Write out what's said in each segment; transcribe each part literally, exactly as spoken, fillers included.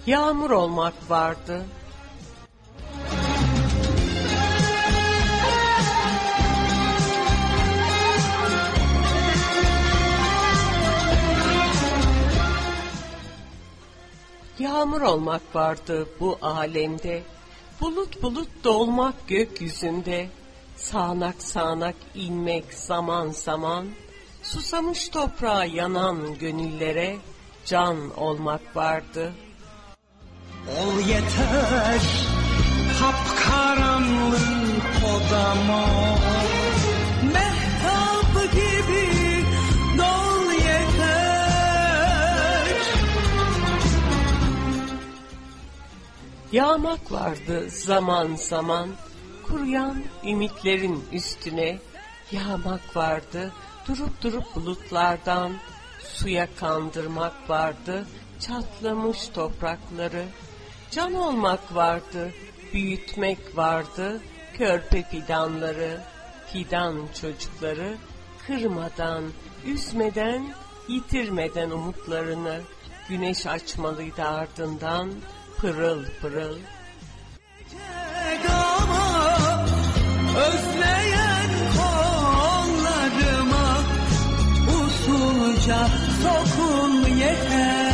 Yağmur olmak vardı. Yağmur olmak vardı bu alemde, bulut bulut dolmak gökyüzünde, sağanak sağanak inmek zaman zaman, susamış toprağa yanan gönüllere can olmak vardı. Ol yeter kapkaranlık odama, mehtap gibi dol yeter. Yağmak vardı zaman zaman, kuruyan ümitlerin üstüne, yağmak vardı durup durup bulutlardan, suya kandırmak vardı çatlamış toprakları, can olmak vardı, büyütmek vardı körpe fidanları, fidan çocukları, kırmadan, üzmeden, yitirmeden umutlarını, güneş açmalıydı ardından pırıl pırıl. Özleyen kollarıma usulca sokun yeter.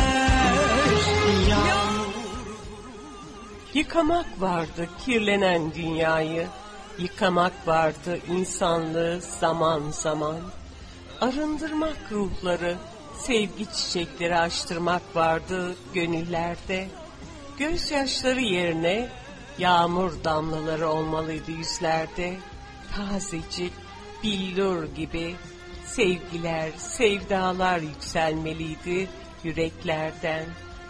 Yıkamak vardı kirlenen dünyayı, yıkamak vardı insanlığı zaman zaman. Arındırmak ruhları, sevgi çiçekleri açtırmak vardı gönüllerde. Gözyaşları yerine yağmur damlaları olmalıydı yüzlerde. Tazecik, billur gibi sevgiler, sevdalar yükselmeliydi yüreklerden.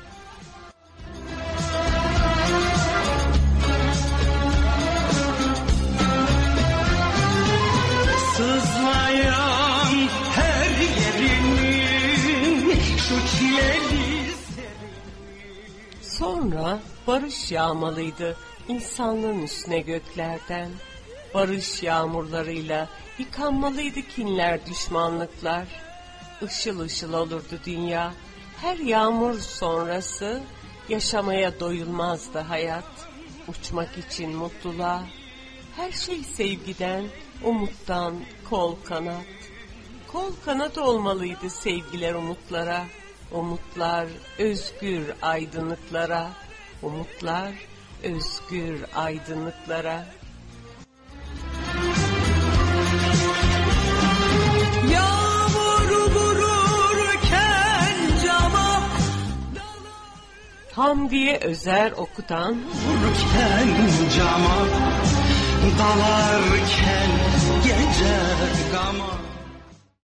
Sızlayan her yerinin şu çileli serini. Sonra barış yağmalıydı insanlığın üstüne göklerden. Barış yağmurlarıyla yıkanmalıydı kinler, düşmanlıklar. Işıl ışıl olurdu dünya. Her yağmur sonrası yaşamaya doyulmazdı hayat. Uçmak için mutluluğa. Her şey sevgiden, umuttan, kol kanat. Kol kanat olmalıydı sevgiler umutlara. Umutlar özgür aydınlıklara. Umutlar özgür aydınlıklara. Yağmur vururken cama, Hamdiye Özer okutan, vururken cama, dalarken gece gama.